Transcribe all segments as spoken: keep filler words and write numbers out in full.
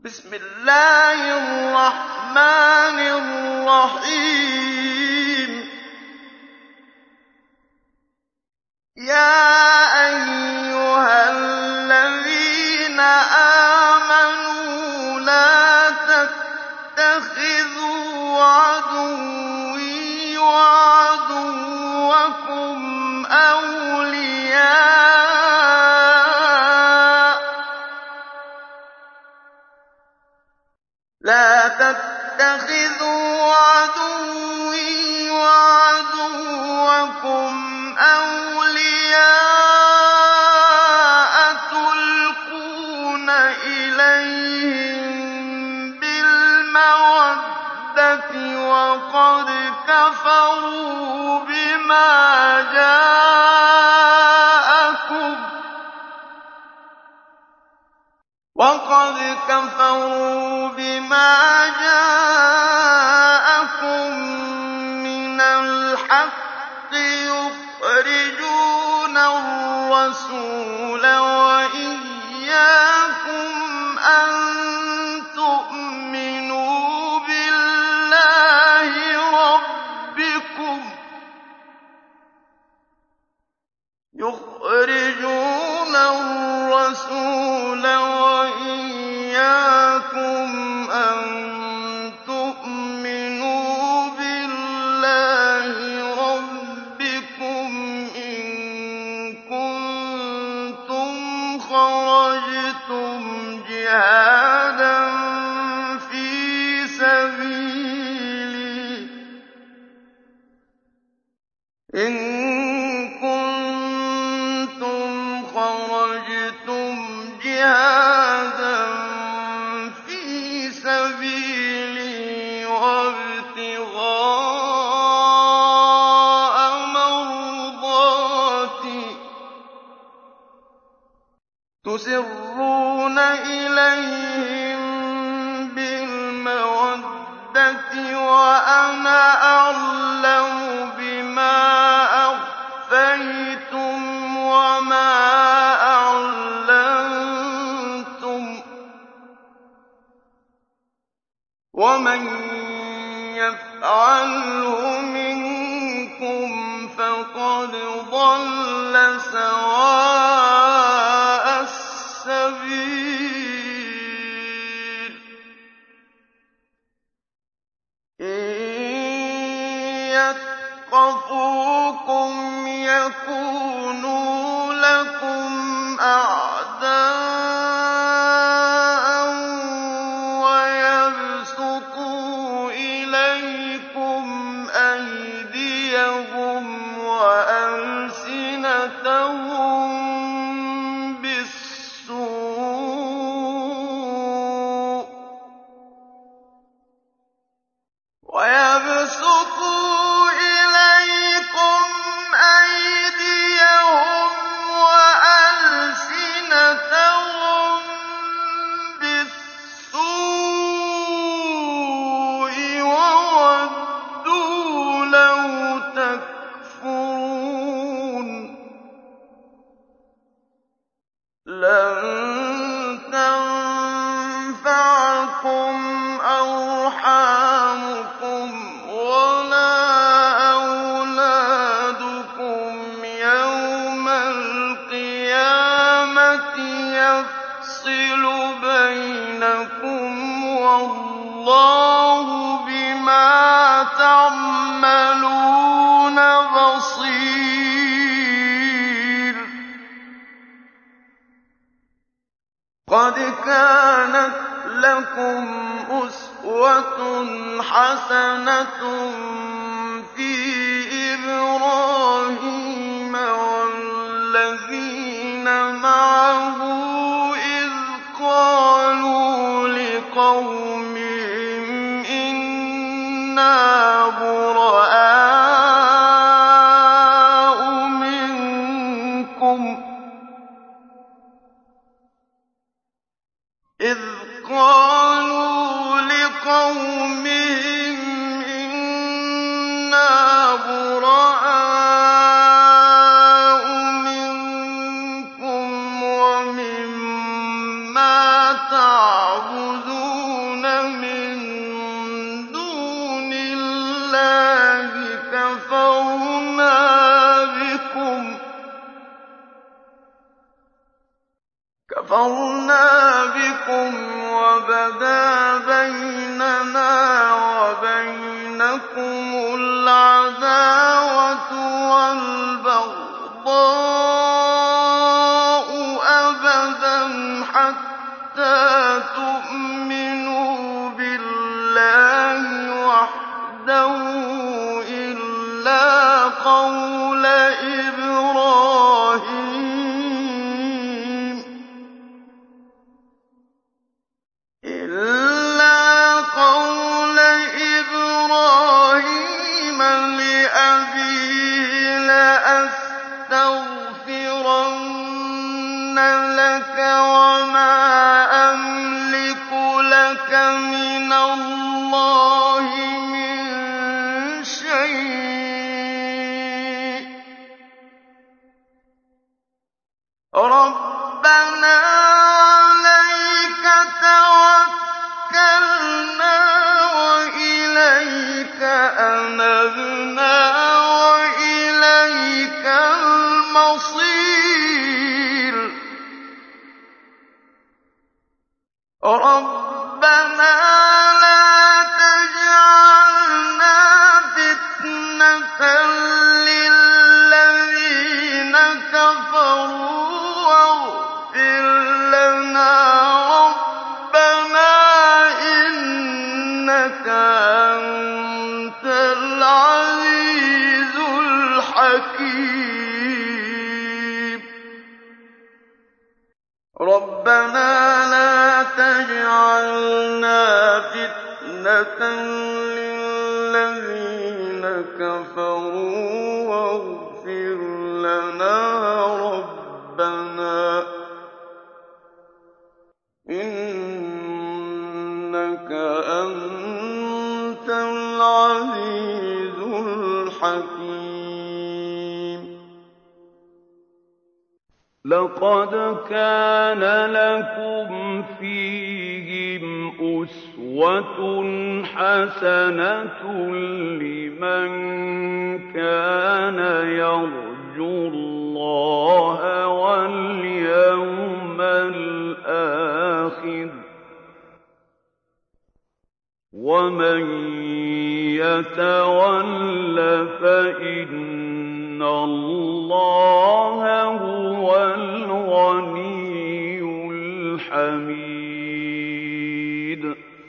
بسم الله الرحمن الرحيم يا أيها الذين آمنوا لا تتخذوا عدوي وعدوكم أولياء لا تتخذوا عدوي وعدوكم أولياء تلقون إليهم بالمودة وقد كفروا بما جاءكم وقد كفروا بما جاءكم من الحق يخرجون الرسول وإياكم أن تؤمنوا بالله ربكم يخرجون الرسول وإياكم أن تؤمنوا بالله ربكم إن كنتم خرجتم جهادا في سبيلي إن كنتم خرجتم جهادا في سبيلي وابتغاء مرضاتي تسرون إليهم بالمودة وأنا أعلم بما أخفيتم وما أعلنتم ومن يفعله منكم فقد ضل سواء السبيل إن يثقفوكم يكونوا لكم أعداء ويبسطوا إليكم أيديهم وألسنتهم بالسوء ويبسطوا إليكم أيديهم وألسنتهم بالسوء وودوا لو تكفرون لن تنفعكم أرحامكم ولا أولادكم يوم القيامة يفصل بينكم والله بما تعملون بصير قد كانت لكم أسوة حسنة في إبراهيم والذين معه إذ قالوا لقومهم إنا براء منكم إذ قالوا لقومهم إنا براء منكم ومما تعبدون كَفَرْنَا بِكُمْ وَبَدَا بَيْنَنَا وَبَيْنَكُمُ الْعَدَاوَةُ وَالْبَغْضَاءُ أَبَدًا حَتَّىٰ تُؤْمِنُوا بِاللَّهِ وَحْدَهُ إِلَّا قَوْلَ إِبْرَاهِيمَ لِأَبِيهِ لَأَسْتَغْفِرَنَّ لَكَ وَمَا أَمْلِكُ لَكَ مِنَ اللَّهِ مِن شَيْءٍ ۖ رَبَّنَا عَلَيْكَ تَوَكَّلْنَا وَإِلَيْكَ أَنَبْنَا وَإِلَيْكَ الْمَصِيرُ رَبَّنَا لَا تَجْعَلْنَا فِتْنَةً لِّلَّذِينَ كَفَرُوا وَاغْفِرْ لَنَا رَبَّنَا إِنَّكَ أَنتَ الْعَزِيزُ الْحَكِيمُ رَبَّنَا لَا تَجْعَلْنَا فِتْنَةً لِّلَّذِينَ كَفَرُوا وَاغْفِرْ لَنَا رَبَّنَا إِنَّكَ أَنتَ الْعَزِيزُ الْحَكِيمُ لَقَدْ كَانَ لَكُمْ فِيهِمْ أُسْوَةٌ حَسَنَةٌ لِّمَن كَانَ يَرْجُو اللَّهَ وَالْيَوْمَ الْآخِرَ ۚ وَمَن يَتَوَلَّ فَإِنَّ اللَّهَ هُوَ الْغَنِيُّ الْحَمِيدُ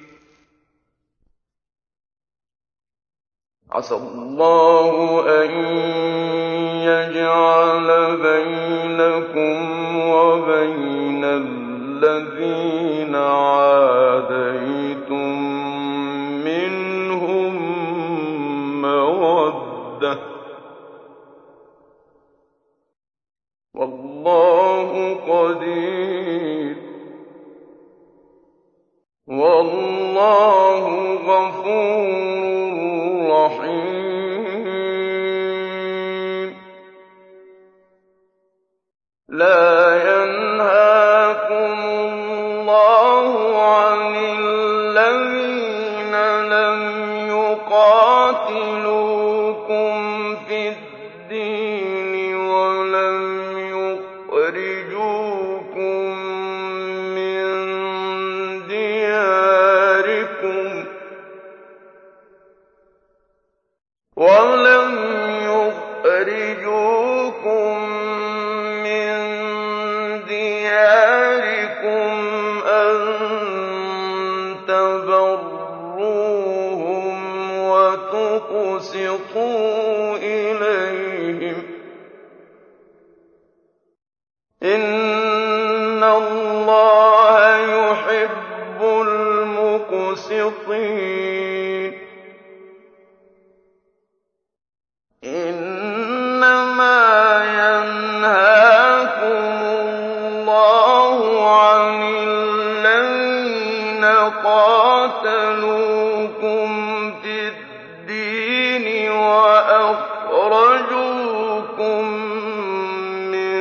عَسَى اللَّهُ أَن يَجْعَلَ بَيْنَكُمْ وَبَيْنَ الَّذِينَ عَادَيْتُم مِّنْهُم مَّوَدَّةً ۚ وَاللَّهُ قَدِيرٌ ۚ وَاللَّهُ غَفُورٌ رَّحِيمٌ لَّا يَنْهَاكُمُ اللَّهُ عَنِ الَّذِينَ لَمْ يُقَاتِلُوكُمْ فِي الدِّينِ وَلَمْ يُخْرِجُوكُم مِّن دِيَارِكُمْ وَلَمْ يُخْرِجُوكُم مِّن دِيَارِكُمْ أَن تَبَرُّوهُمْ وَتُقْسِطُوا إِلَيْهِمْ ۚ إِنَّ اللَّهَ يُحِبُّ الْمُقْسِطِينَ إِنَّمَا يَنْهَاكُمُ اللَّهُ عَنِ الَّذِينَ قَاتَلُوكُمْ فِي الدِّينِ وَأَخْرَجُوكُم مِّن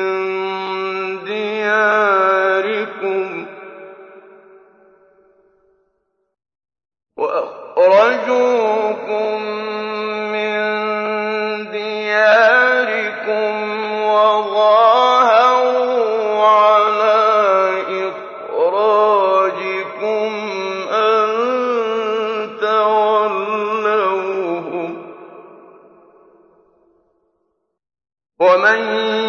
دِيَارِكُمْ وَظَاهَرُوا عَلَىٰ وَمَن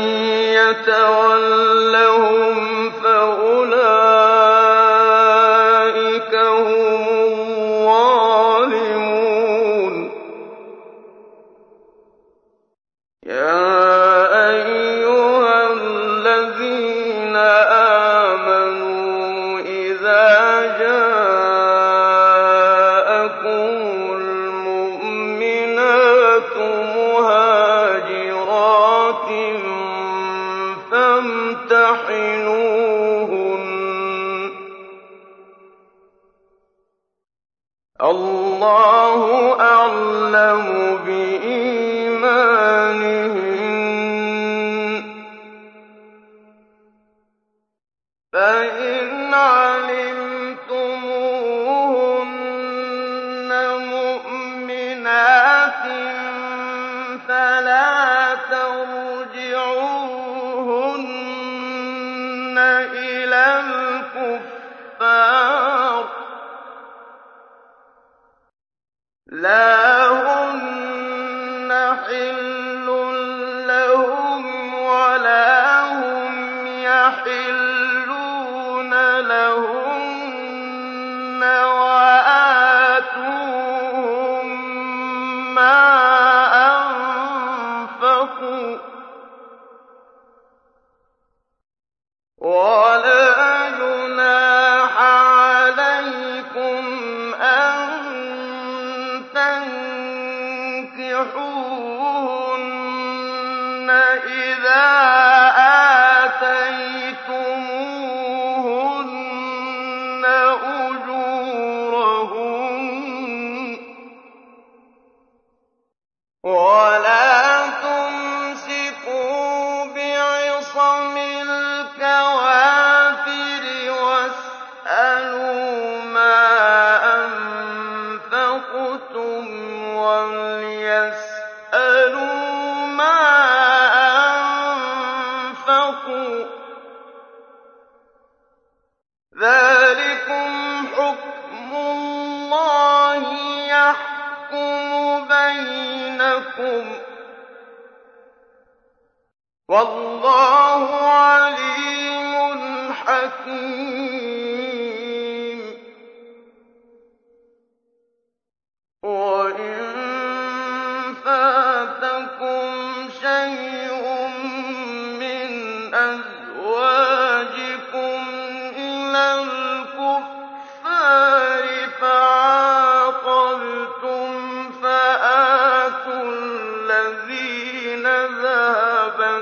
يَتَوَلَّهُمْ فَأُولَٰئِكَ هُمُ الظَّالِمُونَ يَا أَيُّهَا الَّذِينَ آمَنُوا إِذَا جَاءَكُمُ الْمُؤْمِنَاتُ مُهَاجِرَاتٍ فَامْتَحِنُوهُنَّ ۖ اللَّهُ أَعْلَمُ بِإِيمَانِهِنَّ ۖ فَإِنْ عَلِمْتُمُوهُنَّ مُؤْمِنَاتٍ فَلَا تَرْجِعُوهُنَّ إِلَى الْكُفَّارِ ۖ لَا هُنَّ حِلٌّ لَّهُمْ وَلَا هُمْ يَحِلُّونَ لَهُنَّ ۖ وَآتُوهُم مَّا أَنفَقُوا ۚ وَلَا جُنَاحَ عَلَيْكُمْ أَن تَنكِحُوهُنَّ إِذَا آتَيْتُمُوهُنَّ أُجُورَهُنَّ ۚ وَلَا تُمْسِكُوا بِعِصَمِ الْكَوَافِرِ وَاسْأَلُوا مَا أَنفَقْتُمْ وَلْيَسْأَلُوا مَا أَنفَقُوا ۚ ذَٰلِكُمْ حُكْمُ اللَّهِ يَحْكُمُ بَيْنَكُمْ ۚ وَاللَّهُ عَلِيمٌ حَكِيمٌ وَإِن فَاتَكُمْ شَيْءٌ مِّنْ أَزْوَاجِكُمْ إِلَى الْكُفَّارِ فَعَاقَبْتُمْ فَآتُوا الَّذِينَ ذَهَبَتْ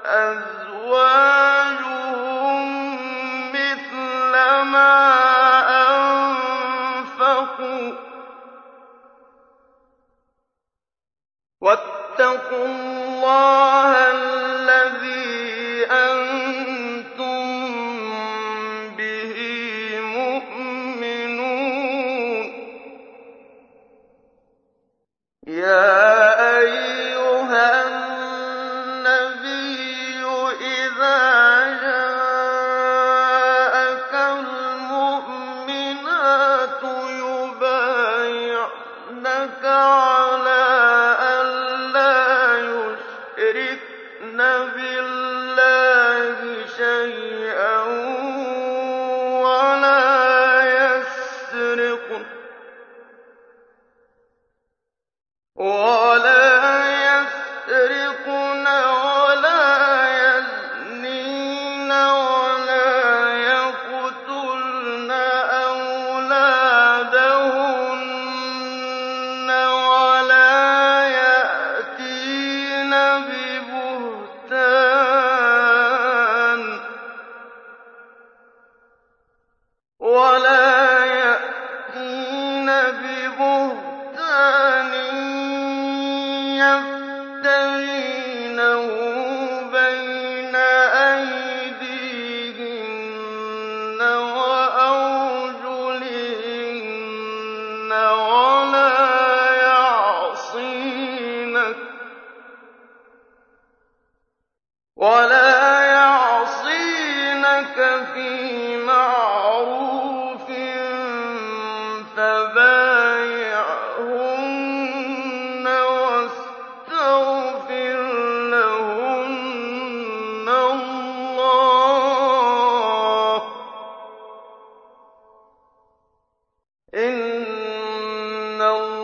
أَزْوَاجُهُم مِّثْلَ مَا أَنفَقُوا ۚ وَاتَّقُوا اللَّهَ الَّذِي أَنتُم بِهِ مُؤْمِنُونَ يَا أَيُّهَا النَّبِيُّ إِذَا جَاءَكَ الْمُؤْمِنَاتُ يُبَايِعْنَكَ عَلَىٰ أَن لَّا يُشْرِكْنَ بِاللَّهِ شَيْئًا وَلَا يَسْرِقْنَ وَلَا يَزْنِينَ وَلَا يَقْتُلْنَ أَوْلَادَهُنَّ وَلَا يَأْتِينَ بِبُهْتَانٍ يَفْتَرِينَهُ بَيْنَ أَيْدِيهِنَّ وَأَرْجُلِهِنَّ وَلَا يَعْصِينَكَ فِي مَعْرُوفٍ فَبَايِعْهُنَّ وَاسْتَغْفِرْ لَهُنَّ إِنَّ